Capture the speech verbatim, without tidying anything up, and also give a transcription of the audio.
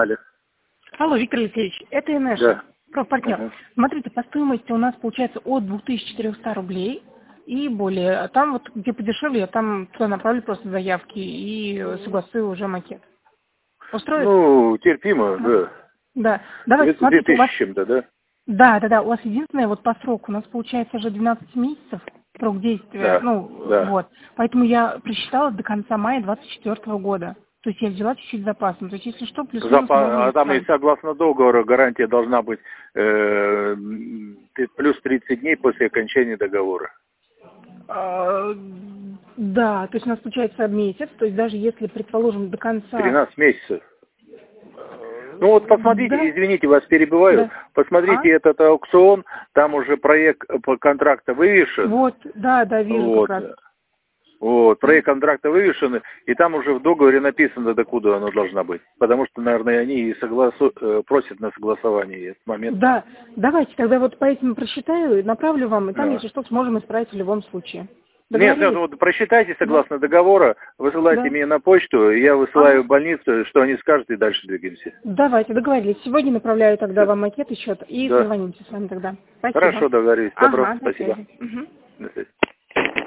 Алло. Алло, Виктор Алексеевич, это Инеша, Да. профпартнер. Ага. Смотрите, по стоимости у нас получается от двух тысяч четырёхсот рублей и более. А там вот, где подешевле, я там туда направлю просто заявки и согласую уже макет. Устроит? Ну, терпимо, Да. да. Да. Давайте, Это две смотрите, у вас... тысячи чем-то, да? Да, да, да, у вас единственное, вот по сроку, у нас получается уже двенадцать месяцев срок действия, Да, ну, да. вот. Поэтому я просчитала до конца мая двадцать четвёртого года. То есть я взяла чуть-чуть запасом. То есть если что, плюс-минус можно Запа- А там и исправить. согласно договору гарантия должна быть э, т- плюс тридцать дней после окончания договора. А, Да, то есть у нас получается месяц, то есть даже если, предположим, до конца... тринадцать месяцев. э, Ну вот посмотрите, Да, извините, вас перебиваю. да. А? Посмотрите этот аукцион, там уже проект по контракта вывешен. Вот, да, да, вижу как Вот. раз. Вот, проект контракта вывешен, и там уже в договоре написано, докуда оно должна быть. Потому что, наверное, они и согласу... э, просят на согласование этот момент. Да, давайте тогда вот по этим просчитаю и направлю вам, и там, Да. если что, сможем исправить в любом случае. Нет, нет, Договорились? вот просчитайте Да, согласно договора, высылайте да. мне на почту, и я высылаю Ага. в больницу, что они скажут, и дальше двигаемся. Давайте, договорились. Сегодня направляю тогда Всё. вам макет и счет, и Да. созвонимся с вами тогда. Спасибо. Хорошо, договорились. Добро, Ага, до спасибо. связи. Мгм. До связи.